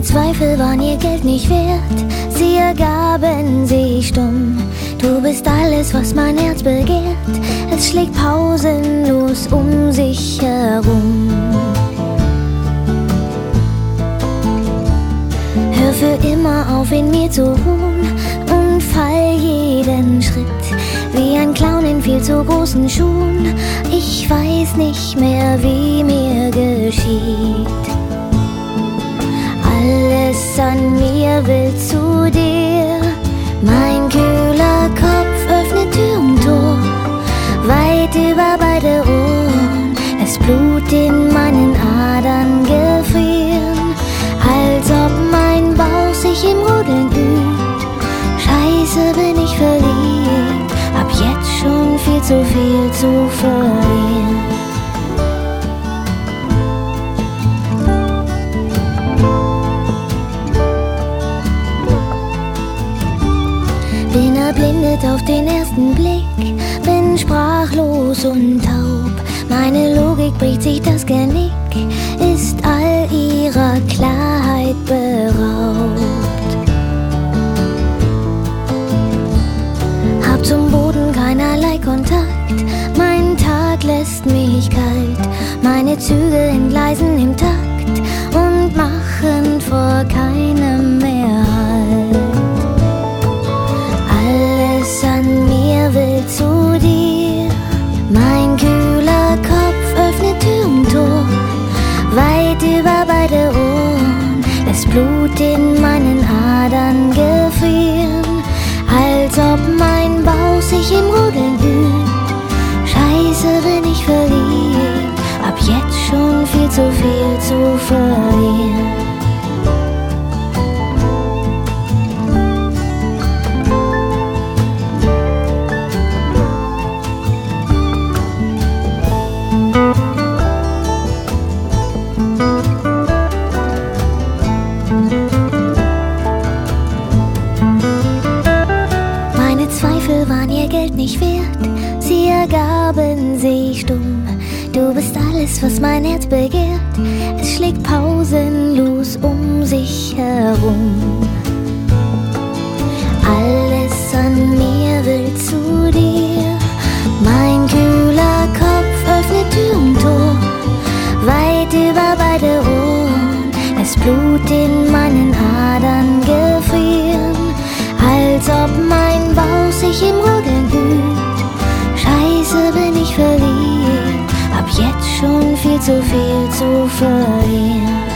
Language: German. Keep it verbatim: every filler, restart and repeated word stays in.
Zweifel waren ihr Geld nicht wert, sie ergaben sich stumm. Du bist alles, was mein Herz begehrt, es schlägt pausenlos um sich herum. Hör für immer auf, in mir zu ruhen und fall jeden Schritt wie ein Clown in viel zu großen Schuhen. Ich weiß nicht mehr, wie mir geschieht. Alles an mir will zu dir. Mein kühler Kopf öffnet Tür und Tor, weit über beide Ohren. Das Blut in meinen Adern gefrieren, als ob mein Bauch sich im Rudeln übt. Scheiße, bin ich verliebt, hab jetzt schon viel zu viel zu verlieren. Bin erblindet auf den ersten Blick, bin sprachlos und taub. Meine Logik bricht sich das Genick, ist all ihrer Klarheit beraubt. Hab zum Boden keinerlei Kontakt, mein Tag lässt mich kalt. Meine Züge entgleisen im Takt und machen vor keinem mehr Halt. Alles an mir will zu dir. Mein kühler Kopf öffnet Tür und Tor, weit über beide Ohren. Das Blut in meinen Adern gefrieren, als ob mein Bauch sich im Rudeln übt. Scheiße, bin ich verliebt, hab jetzt schon viel zu viel zu verlieren. Nicht wert, sie ergaben sich stumm. Du bist alles, was mein Herz begehrt, es schlägt pausenlos um sich herum. Alles an mir will zu dir. Mein kühler Kopf öffnet Tür und Tor, weit über beide Ohren. Das Blut in meinen Adern gefrieren, als ob mein Bauch sich im Rudeln übt. Scheiße, bin ich verliebt, hab jetzt schon viel zu viel zu verlieren.